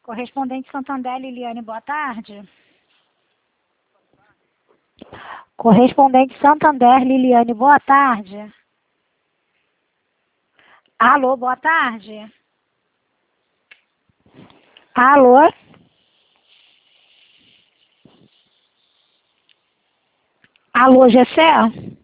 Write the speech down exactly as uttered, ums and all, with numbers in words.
Correspondente Santander, Liliane, boa tarde. Correspondente Santander, Liliane, boa tarde. Alô, boa tarde. Alô? Alô, Gessé?